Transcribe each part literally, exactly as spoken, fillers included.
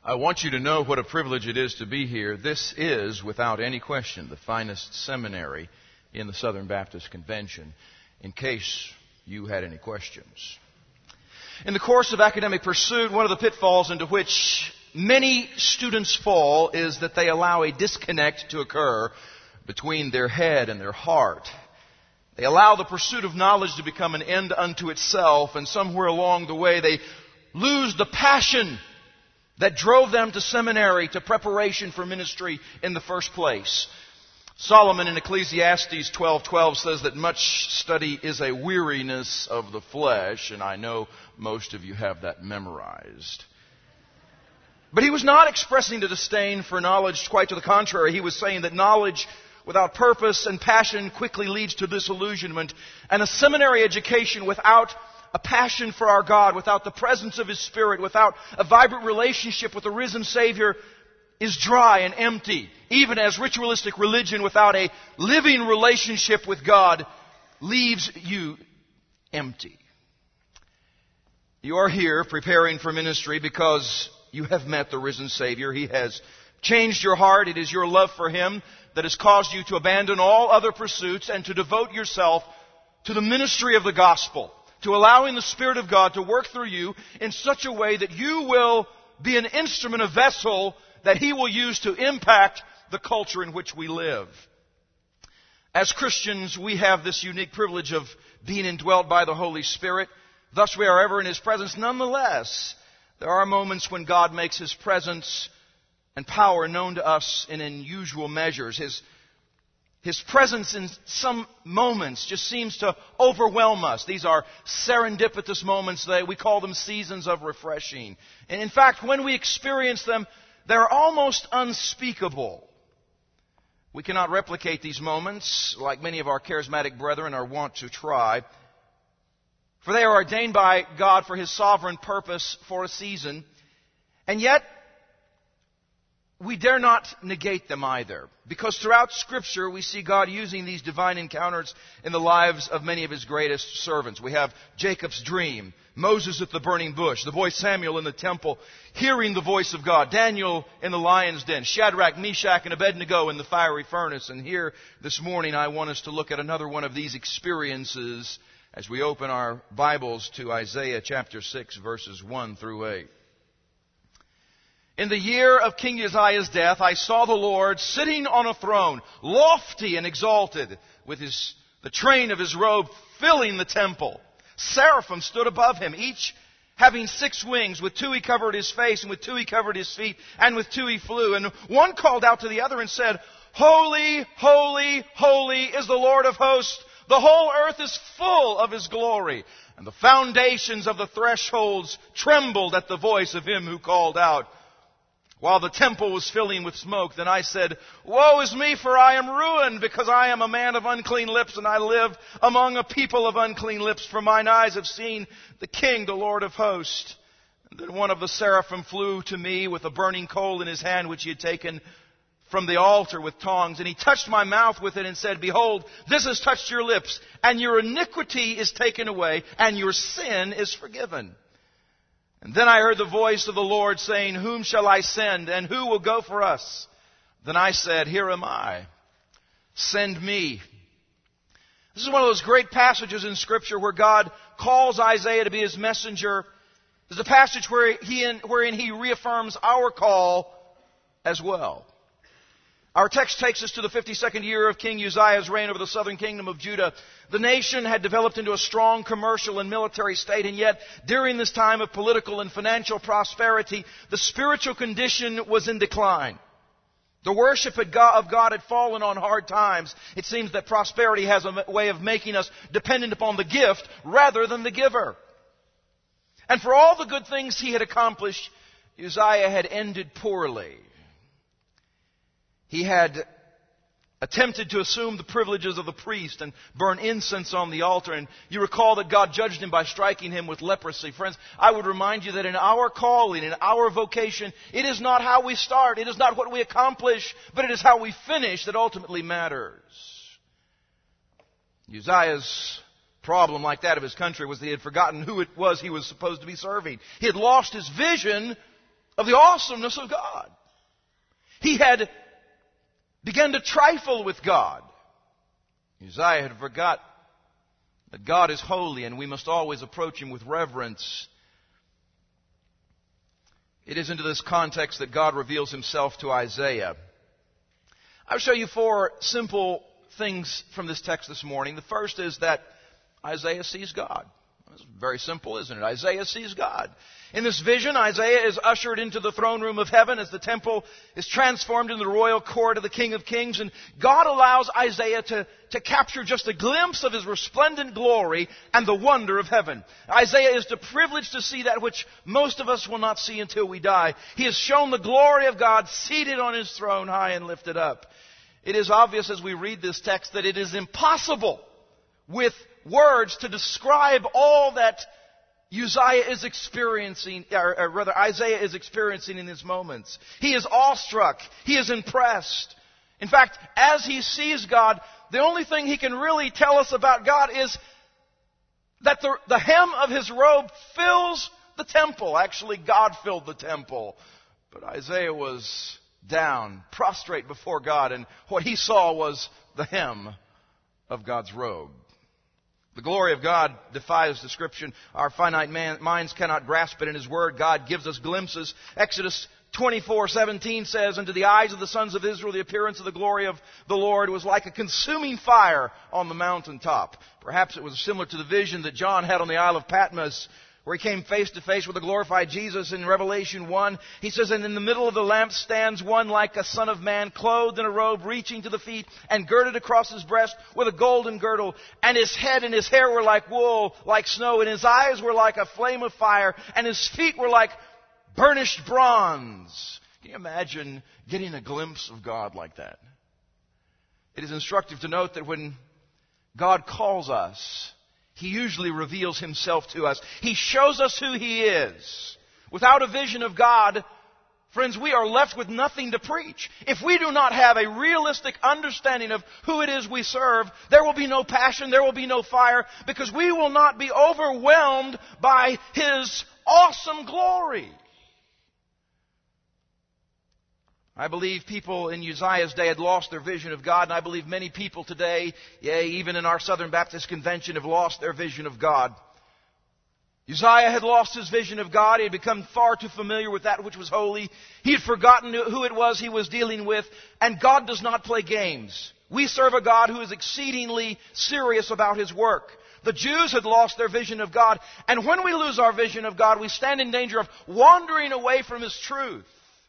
I want you to know what a privilege it is to be here. This is, without any question, the finest seminary in the Southern Baptist Convention, in case you had any questions. In the course of academic pursuit, one of the pitfalls into which many students fall is that they allow a disconnect to occur between their head and their heart. They allow the pursuit of knowledge to become an end unto itself, and somewhere along the way they lose the passion that drove them to seminary, to preparation for ministry in the first place. Solomon in Ecclesiastes twelve twelve says that much study is a weariness of the flesh, and I know most of you have that memorized. But he was not expressing a disdain for knowledge, quite to the contrary. He was saying that knowledge without purpose and passion quickly leads to disillusionment, and a seminary education without a passion for our God, without the presence of His Spirit, without a vibrant relationship with the risen Savior, is dry and empty. Even as ritualistic religion without a living relationship with God leaves you empty. You are here preparing for ministry because you have met the risen Savior. He has changed your heart. It is your love for Him that has caused you to abandon all other pursuits and to devote yourself to the ministry of the gospel, to allowing the Spirit of God to work through you in such a way that you will be an instrument, a vessel that He will use to impact the culture in which we live. As Christians, we have this unique privilege of being indwelt by the Holy Spirit. Thus we are ever in His presence. Nonetheless, there are moments when God makes His presence and power known to us in unusual measures. His His presence in some moments just seems to overwhelm us. These are serendipitous moments. They, we call them seasons of refreshing. And in fact, when we experience them, they're almost unspeakable. We cannot replicate these moments like many of our charismatic brethren are wont to try, for they are ordained by God for His sovereign purpose for a season. And yet, we dare not negate them either, because throughout Scripture we see God using these divine encounters in the lives of many of His greatest servants. We have Jacob's dream, Moses at the burning bush, the boy Samuel in the temple, hearing the voice of God, Daniel in the lion's den, Shadrach, Meshach, and Abednego in the fiery furnace. And here this morning I want us to look at another one of these experiences as we open our Bibles to Isaiah chapter six, verses one through eight. In the year of King Uzziah's death, I saw the Lord sitting on a throne, lofty and exalted, with his, the train of His robe filling the temple. Seraphim stood above Him, each having six wings. With two He covered His face, and with two He covered His feet, and with two He flew. And one called out to the other and said, Holy, holy, holy is the Lord of hosts. The whole earth is full of His glory. And the foundations of the thresholds trembled at the voice of Him who called out. While the temple was filling with smoke, then I said, Woe is me, for I am ruined, because I am a man of unclean lips, and I live among a people of unclean lips, for mine eyes have seen the King, the Lord of hosts. And then one of the seraphim flew to me with a burning coal in his hand, which he had taken from the altar with tongs, and he touched my mouth with it and said, Behold, this has touched your lips, and your iniquity is taken away, and your sin is forgiven. And then I heard the voice of the Lord saying, Whom shall I send, and who will go for us? Then I said, Here am I. Send me. This is one of those great passages in Scripture where God calls Isaiah to be His messenger. There's a passage where he, wherein He reaffirms our call as well. Our text takes us to the fifty-second year of King Uzziah's reign over the southern kingdom of Judah. The nation had developed into a strong commercial and military state, and yet during this time of political and financial prosperity, the spiritual condition was in decline. The worship of God had fallen on hard times. It seems that prosperity has a way of making us dependent upon the gift rather than the giver. And for all the good things he had accomplished, Uzziah had ended poorly. He had attempted to assume the privileges of the priest and burn incense on the altar. And you recall that God judged him by striking him with leprosy. Friends, I would remind you that in our calling, in our vocation, it is not how we start, it is not what we accomplish, but it is how we finish that ultimately matters. Uzziah's problem, like that of his country, was that he had forgotten who it was he was supposed to be serving. He had lost his vision of the awesomeness of God. He had begun to trifle with God. Uzziah had forgot that God is holy and we must always approach Him with reverence. It is into this context that God reveals Himself to Isaiah. I'll show you four simple things from this text this morning. The first is that Isaiah sees God. It's very simple, isn't it? Isaiah sees God. In this vision, Isaiah is ushered into the throne room of heaven as the temple is transformed into the royal court of the King of Kings. And God allows Isaiah to, to capture just a glimpse of His resplendent glory and the wonder of heaven. Isaiah is privileged to see that which most of us will not see until we die. He is shown the glory of God seated on His throne, high and lifted up. It is obvious as we read this text that it is impossible with words to describe all that Uzziah is experiencing, or, or rather Isaiah is experiencing in these moments. He is awestruck. He is impressed. In fact, as he sees God, the only thing he can really tell us about God is that the, the hem of His robe fills the temple. Actually, God filled the temple. But Isaiah was down, prostrate before God, and what he saw was the hem of God's robe. The glory of God defies description. Our finite man, minds cannot grasp it in His Word. God gives us glimpses. Exodus twenty-four seventeen says, "Unto the eyes of the sons of Israel the appearance of the glory of the Lord was like a consuming fire on the mountaintop." Perhaps it was similar to the vision that John had on the Isle of Patmos, where he came face to face with the glorified Jesus in Revelation one. He says, "And in the middle of the lamp stands one like a son of man, clothed in a robe reaching to the feet, and girded across his breast with a golden girdle. And his head and his hair were like wool, like snow, and his eyes were like a flame of fire, and his feet were like burnished bronze." Can you imagine getting a glimpse of God like that? It is instructive to note that when God calls us, He usually reveals Himself to us. He shows us who He is. Without a vision of God, friends, we are left with nothing to preach. If we do not have a realistic understanding of who it is we serve, there will be no passion, there will be no fire, because we will not be overwhelmed by His awesome glory. I believe people in Uzziah's day had lost their vision of God, and I believe many people today, yea, even in our Southern Baptist Convention, have lost their vision of God. Uzziah had lost his vision of God. He had become far too familiar with that which was holy. He had forgotten who it was he was dealing with, and God does not play games. We serve a God who is exceedingly serious about His work. The Jews had lost their vision of God, and when we lose our vision of God, we stand in danger of wandering away from His truth.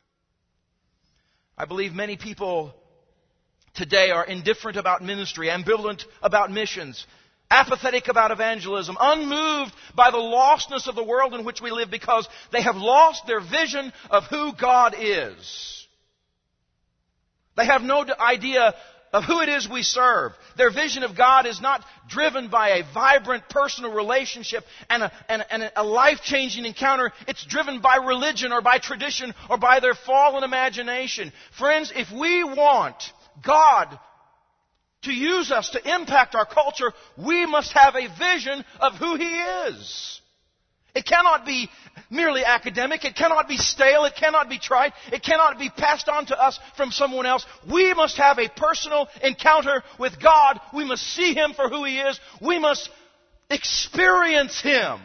I believe many people today are indifferent about ministry, ambivalent about missions, apathetic about evangelism, unmoved by the lostness of the world in which we live because they have lost their vision of who God is. They have no idea of who it is we serve. Their vision of God is not driven by a vibrant personal relationship and a, and, and a life-changing encounter. It's driven by religion or by tradition or by their fallen imagination. Friends, if we want God to use us to impact our culture, we must have a vision of who He is. It cannot be merely academic. It cannot be stale. It cannot be trite. It cannot be passed on to us from someone else. We must have a personal encounter with God. We must see Him for who He is. We must experience Him.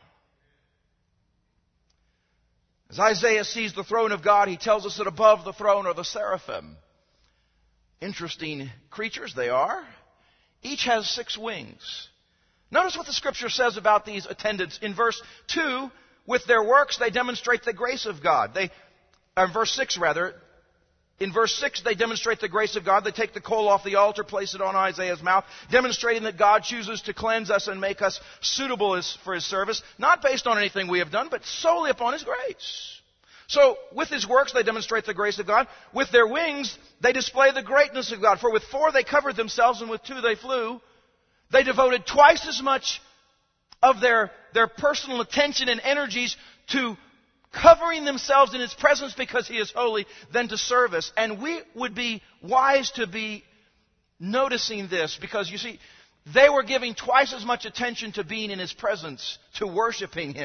As Isaiah sees the throne of God, he tells us that above the throne are the seraphim. Interesting creatures they are. Each has six wings. Notice what the Scripture says about these attendants. In verse two, with their works they demonstrate the grace of God. They, or verse six rather, in verse six they demonstrate the grace of God. They take the coal off the altar, place it on Isaiah's mouth, demonstrating that God chooses to cleanse us and make us suitable as, for His service, not based on anything we have done, but solely upon His grace. So, with His works they demonstrate the grace of God. With their wings they display the greatness of God. For with four they covered themselves, and with two they flew. They devoted twice as much of their, their personal attention and energies to covering themselves in His presence because He is holy than to service. And we would be wise to be noticing this because, you see, they were giving twice as much attention to being in His presence, to worshiping Him,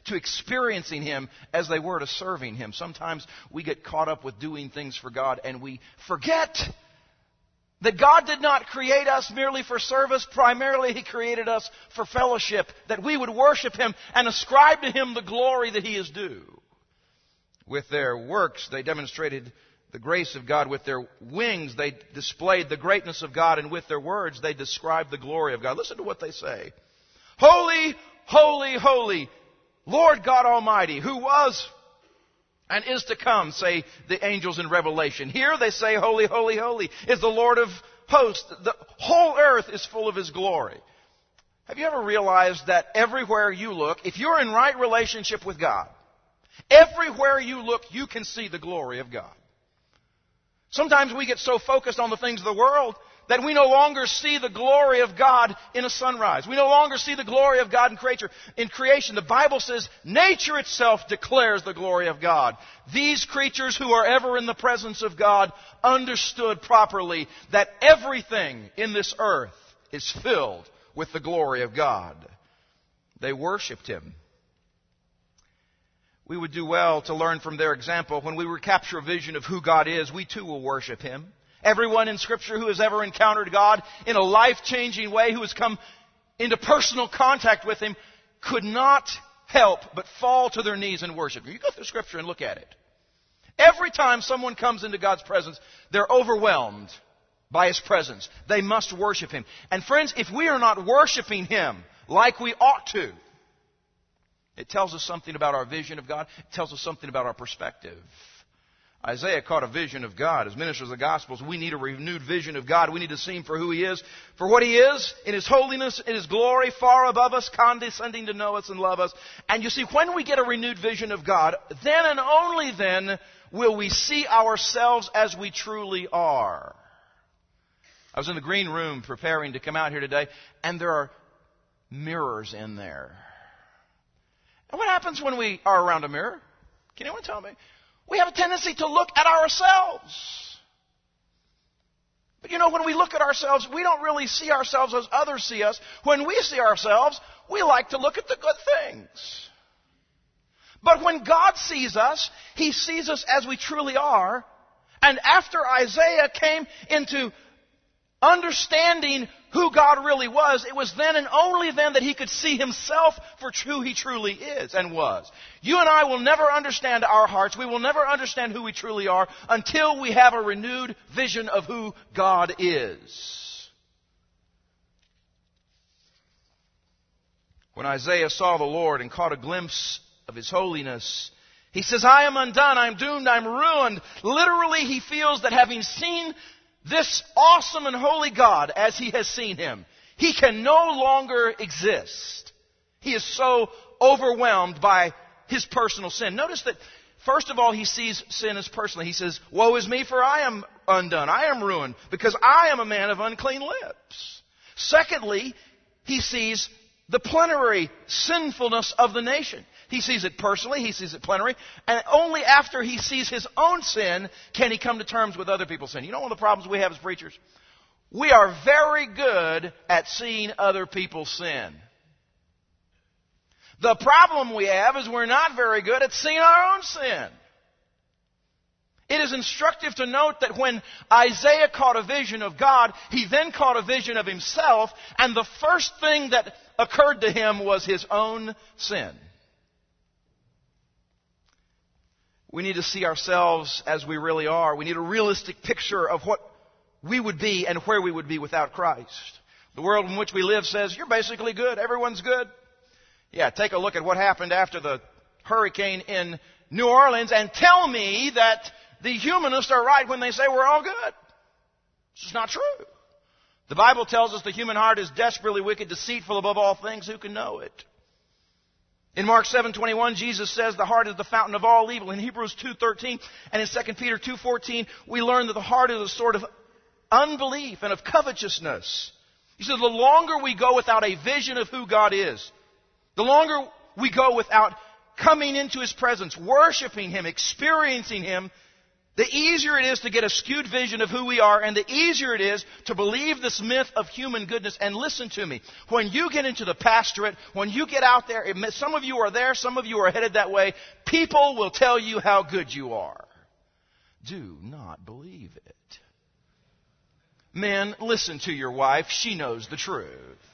to experiencing Him as they were to serving Him. Sometimes we get caught up with doing things for God and we forget that God did not create us merely for service. Primarily, He created us for fellowship, that we would worship Him and ascribe to Him the glory that He is due. With their works, they demonstrated the grace of God. With their wings, they displayed the greatness of God. And with their words, they described the glory of God. Listen to what they say. Holy, holy, holy, Lord God Almighty, who was and is to come, say the angels in Revelation. Here they say, holy, holy, holy is the Lord of hosts. The whole earth is full of His glory. Have you ever realized that everywhere you look, if you're in right relationship with God, everywhere you look, you can see the glory of God. Sometimes we get so focused on the things of the world that we no longer see the glory of God in a sunrise. We no longer see the glory of God in creature. In creation, the Bible says nature itself declares the glory of God. These creatures who are ever in the presence of God understood properly that everything in this earth is filled with the glory of God. They worshiped Him. We would do well to learn from their example. When we recapture a vision of who God is, we too will worship Him. Everyone in Scripture who has ever encountered God in a life-changing way, who has come into personal contact with Him, could not help but fall to their knees and worship Him. You go through Scripture and look at it. Every time someone comes into God's presence, they're overwhelmed by His presence. They must worship Him. And friends, if we are not worshiping Him like we ought to, it tells us something about our vision of God. It tells us something about our perspective. Isaiah caught a vision of God. As ministers of the Gospels, we need a renewed vision of God. We need to see Him for who He is, for what He is, in His holiness, in His glory, far above us, condescending to know us and love us. And you see, when we get a renewed vision of God, then and only then will we see ourselves as we truly are. I was in the green room preparing to come out here today, and there are mirrors in there. And what happens when we are around a mirror? Can anyone tell me? We have a tendency to look at ourselves. But you know, when we look at ourselves, we don't really see ourselves as others see us. When we see ourselves, we like to look at the good things. But when God sees us, He sees us as we truly are. And after Isaiah came into understanding who God really was, it was then and only then that he could see himself for who he truly is and was. You and I will never understand our hearts. We will never understand who we truly are until we have a renewed vision of who God is. When Isaiah saw the Lord and caught a glimpse of His holiness, he says, I am undone, I am doomed, I am ruined. Literally, he feels that having seen this awesome and holy God as he has seen Him, he can no longer exist. He is so overwhelmed by his personal sin. Notice that, first of all, he sees sin as personal. He says, woe is me, for I am undone. I am ruined, because I am a man of unclean lips. Secondly, he sees the plenary sinfulness of the nation. He sees it personally, he sees it plenary, and only after he sees his own sin can he come to terms with other people's sin. You know one of the problems we have as preachers? We are very good at seeing other people's sin. The problem we have is we're not very good at seeing our own sin. It is instructive to note that when Isaiah caught a vision of God, he then caught a vision of himself, and the first thing that occurred to him was his own sin. We need to see ourselves as we really are. We need a realistic picture of what we would be and where we would be without Christ. The world in which we live says, you're basically good. Everyone's good. Yeah, take a look at what happened after the hurricane in New Orleans and tell me that the humanists are right when they say we're all good. This is not true. The Bible tells us the human heart is desperately wicked, deceitful above all things. Who can know it? In Mark seven twenty-one, Jesus says the heart is the fountain of all evil. In Hebrews two thirteen and in Second Peter two fourteen, we learn that the heart is a sort of unbelief and of covetousness. He said the longer we go without a vision of who God is, the longer we go without coming into His presence, worshiping Him, experiencing Him, the easier it is to get a skewed vision of who we are, and the easier it is to believe this myth of human goodness. And listen to me. When you get into the pastorate, when you get out there, some of you are there, some of you are headed that way, people will tell you how good you are. Do not believe it. Men, listen to your wife. She knows the truth.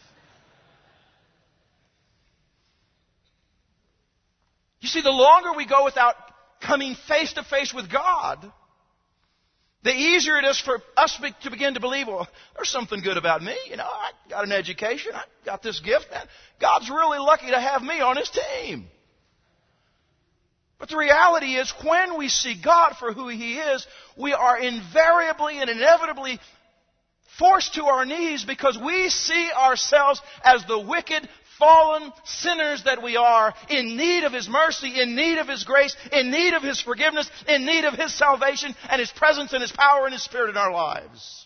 You see, the longer we go without coming face to face with God, the easier it is for us to begin to believe, well, there's something good about me. You know, I got an education. I got this gift. Man, God's really lucky to have me on His team. But the reality is, when we see God for who He is, we are invariably and inevitably forced to our knees because we see ourselves as the wicked, fallen sinners that we are, in need of His mercy, in need of His grace, in need of His forgiveness, in need of His salvation and His presence and His power and His Spirit in our lives.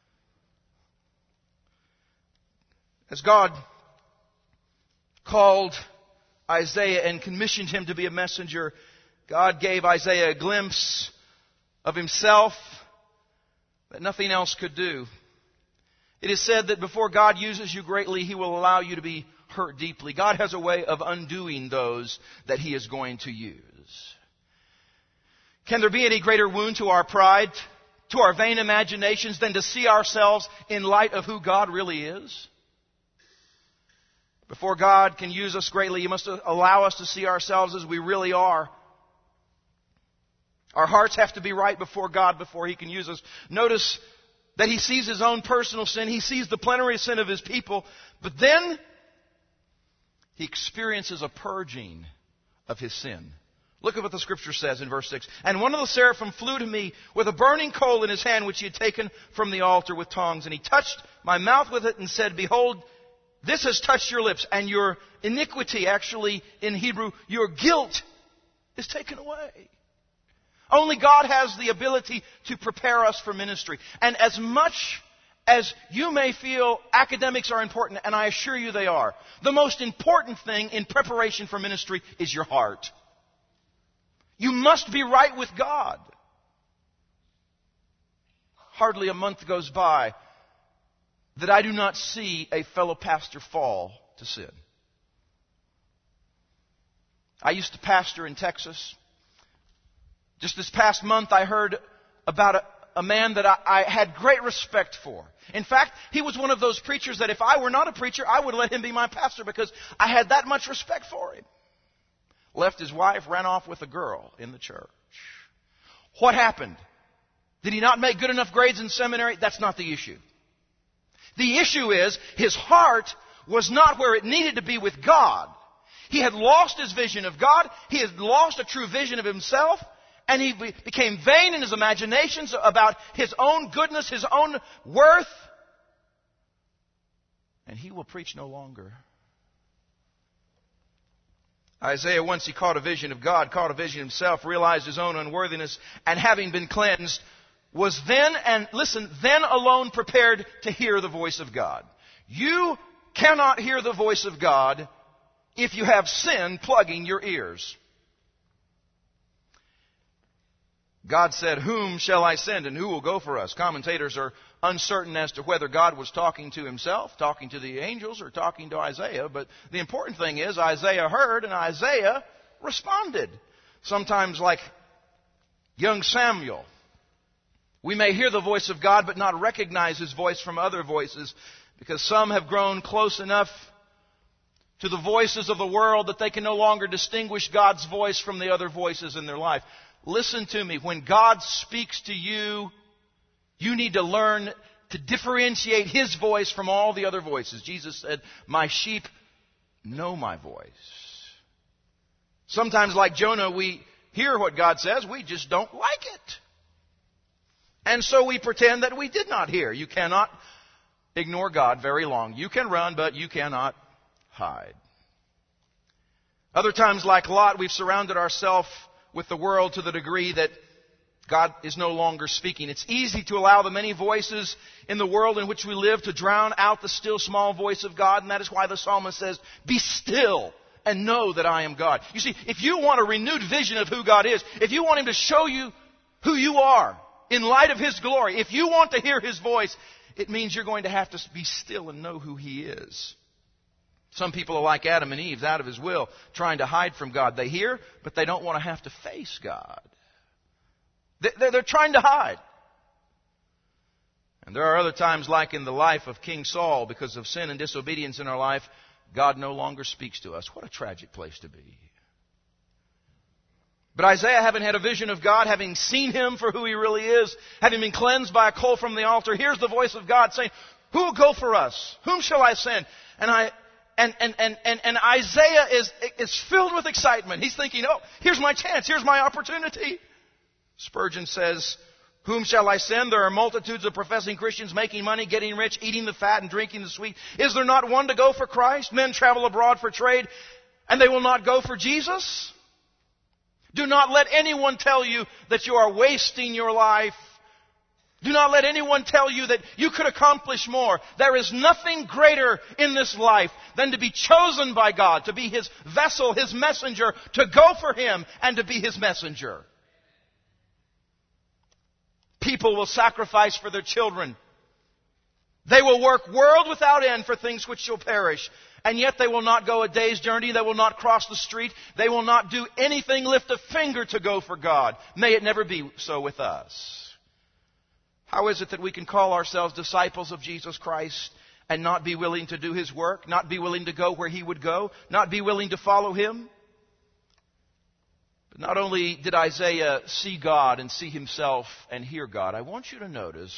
As God called Isaiah and commissioned him to be a messenger, God gave Isaiah a glimpse of Himself that nothing else could do. It is said that before God uses you greatly, He will allow you to be hurt deeply. God has a way of undoing those that He is going to use. Can there be any greater wound to our pride, to our vain imaginations, than to see ourselves in light of who God really is? Before God can use us greatly, He must allow us to see ourselves as we really are. Our hearts have to be right before God before He can use us. Notice that He sees His own personal sin. He sees the plenary sin of His people. But then He experiences a purging of His sin. Look at what the Scripture says in verse six. And one of the seraphim flew to me with a burning coal in his hand, which he had taken from the altar with tongs. And he touched my mouth with it and said, Behold, this has touched your lips, and your iniquity, actually in Hebrew, your guilt, is taken away. Only God has the ability to prepare us for ministry. And as much as you may feel academics are important, and I assure you they are, the most important thing in preparation for ministry is your heart. You must be right with God. Hardly a month goes by that I do not see a fellow pastor fall to sin. I used to pastor in Texas. Just this past month I heard about a A man that I, I had great respect for. In fact, he was one of those preachers that if I were not a preacher, I would let him be my pastor because I had that much respect for him. Left his wife, ran off with a girl in the church. What happened? Did he not make good enough grades in seminary? That's not the issue. The issue is his heart was not where it needed to be with God. He had lost his vision of God. He had lost a true vision of himself. And he became vain in his imaginations about his own goodness, his own worth. And he will preach no longer. Isaiah, once he caught a vision of God, caught a vision of himself, realized his own unworthiness, and having been cleansed, was then, and listen, then alone prepared to hear the voice of God. You cannot hear the voice of God if you have sin plugging your ears. God said, whom shall I send and who will go for us? Commentators are uncertain as to whether God was talking to Himself, talking to the angels, or talking to Isaiah. But the important thing is Isaiah heard and Isaiah responded. Sometimes like young Samuel, we may hear the voice of God but not recognize His voice from other voices because some have grown close enough to the voices of the world that they can no longer distinguish God's voice from the other voices in their life. Listen to me. When God speaks to you, you need to learn to differentiate His voice from all the other voices. Jesus said, my sheep know my voice. Sometimes, like Jonah, we hear what God says, we just don't like it. And so we pretend that we did not hear. You cannot ignore God very long. You can run, but you cannot hide. Other times, like Lot, we've surrounded ourselves with the world to the degree that God is no longer speaking. It's easy to allow the many voices in the world in which we live to drown out the still small voice of God, and that is why the psalmist says, be still and know that I am God. You see, if you want a renewed vision of who God is, if you want Him to show you who you are in light of His glory, if you want to hear His voice, it means you're going to have to be still and know who He is. Some people are like Adam and Eve, out of His will, trying to hide from God. They hear, but they don't want to have to face God. They're trying to hide. And there are other times, like in the life of King Saul, because of sin and disobedience in our life, God no longer speaks to us. What a tragic place to be. But Isaiah, having had a vision of God, having seen Him for who He really is, having been cleansed by a coal from the altar, hears the voice of God saying, "Who will go for us? Whom shall I send?" And I, and, and, and, and, and Isaiah is, is filled with excitement. He's thinking, oh, here's my chance. Here's my opportunity. Spurgeon says, "Whom shall I send? There are multitudes of professing Christians making money, getting rich, eating the fat and drinking the sweet. Is there not one to go for Christ? Men travel abroad for trade, and they will not go for Jesus? Do not let anyone tell you that you are wasting your life. Do not let anyone tell you that you could accomplish more. There is nothing greater in this life than to be chosen by God, to be His vessel, His messenger, to go for Him and to be His messenger." People will sacrifice for their children. They will work world without end for things which shall perish. And yet they will not go a day's journey. They will not cross the street. They will not do anything, lift a finger to go for God. May it never be so with us. How is it that we can call ourselves disciples of Jesus Christ and not be willing to do His work, not be willing to go where He would go, not be willing to follow Him? But not only did Isaiah see God and see himself and hear God, I want you to notice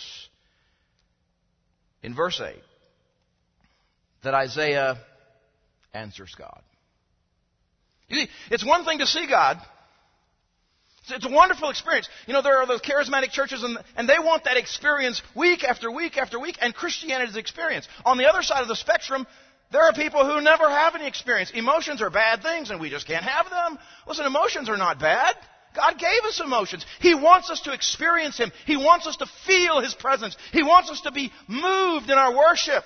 in verse eight that Isaiah answers God. You see, it's one thing to see God. It's a wonderful experience. You know, there are those charismatic churches, and, and they want that experience week after week after week, and Christianity is experience. On the other side of the spectrum, there are people who never have any experience. Emotions are bad things, and we just can't have them. Listen, emotions are not bad. God gave us emotions. He wants us to experience Him. He wants us to feel His presence. He wants us to be moved in our worship.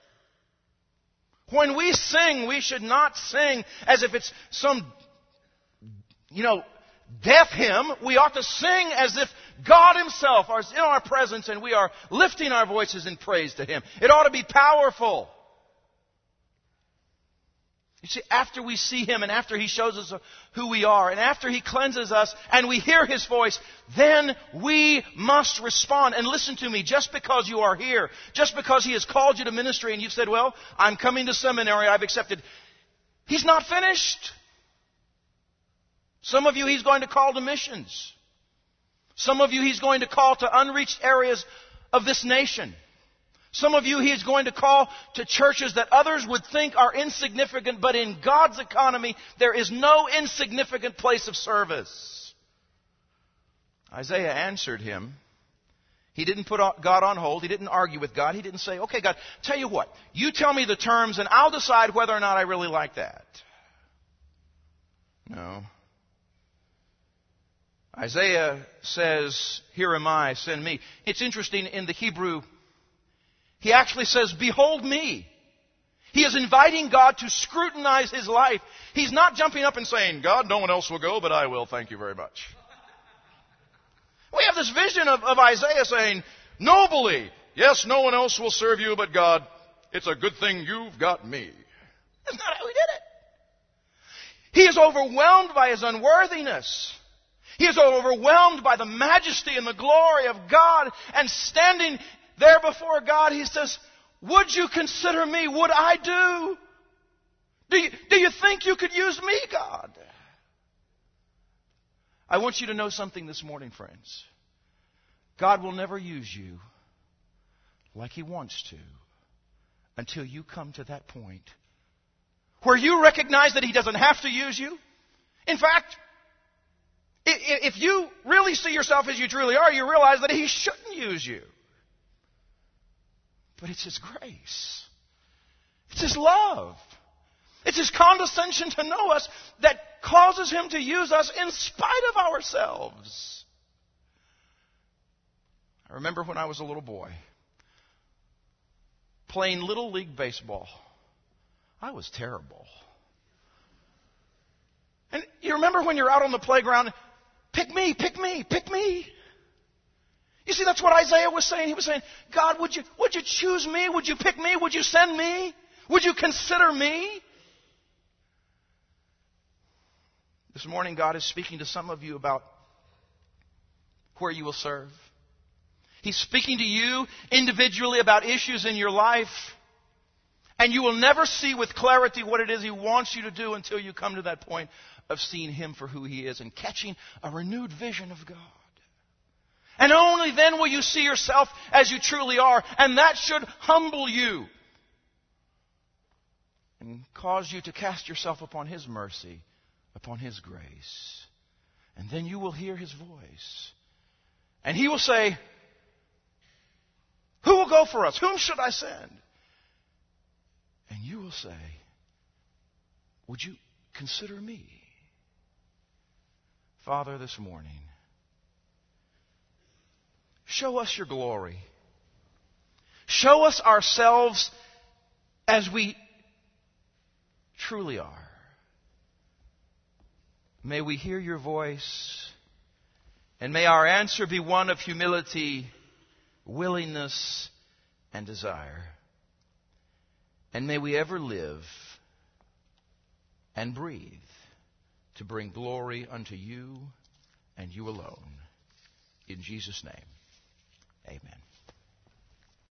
When we sing, we should not sing as if it's some, you know, deaf hymn. We ought to sing as if God Himself is in our presence and we are lifting our voices in praise to Him. It ought to be powerful. You see, after we see Him and after He shows us who we are and after He cleanses us and we hear His voice, then we must respond. And listen to me, just because you are here, just because He has called you to ministry and you've said, well, I'm coming to seminary, I've accepted, He's not finished. Some of you He's going to call to missions. Some of you He's going to call to unreached areas of this nation. Some of you He is going to call to churches that others would think are insignificant, but in God's economy, there is no insignificant place of service. Isaiah answered Him. He didn't put God on hold. He didn't argue with God. He didn't say, okay, God, tell you what, you tell me the terms and I'll decide whether or not I really like that. No. Isaiah says, here am I, send me. It's interesting, in the Hebrew, he actually says, behold me. He is inviting God to scrutinize his life. He's not jumping up and saying, God, no one else will go, but I will. Thank you very much. We have this vision of, of Isaiah saying, nobly, yes, no one else will serve you, but God, it's a good thing you've got me. That's not how he did it. He is overwhelmed by his unworthiness. He is overwhelmed by the majesty and the glory of God, and standing there before God, he says, would you consider me? Would I do? Do you, do you think you could use me, God? I want you to know something this morning, friends. God will never use you like He wants to until you come to that point where you recognize that He doesn't have to use you. In fact, if you really see yourself as you truly are, you realize that He shouldn't use you. But it's His grace. It's His love. It's His condescension to know us that causes Him to use us in spite of ourselves. I remember when I was a little boy, playing Little League Baseball. I was terrible. And you remember when you're out on the playground, pick me, pick me, pick me. You see, that's what Isaiah was saying. He was saying, God, would you, would you choose me? Would you pick me? Would you send me? Would you consider me? This morning, God is speaking to some of you about where you will serve. He's speaking to you individually about issues in your life. And you will never see with clarity what it is He wants you to do until you come to that point of seeing Him for who He is and catching a renewed vision of God. And only then will you see yourself as you truly are. And that should humble you and cause you to cast yourself upon His mercy, upon His grace. And then you will hear His voice. And He will say, who will go for us? Whom should I send? And you will say, would you consider me? Father, this morning, show us your glory. Show us ourselves as we truly are. May we hear your voice, and may our answer be one of humility, willingness, and desire. And may we ever live and breathe to bring glory unto you and you alone. In Jesus' name, amen.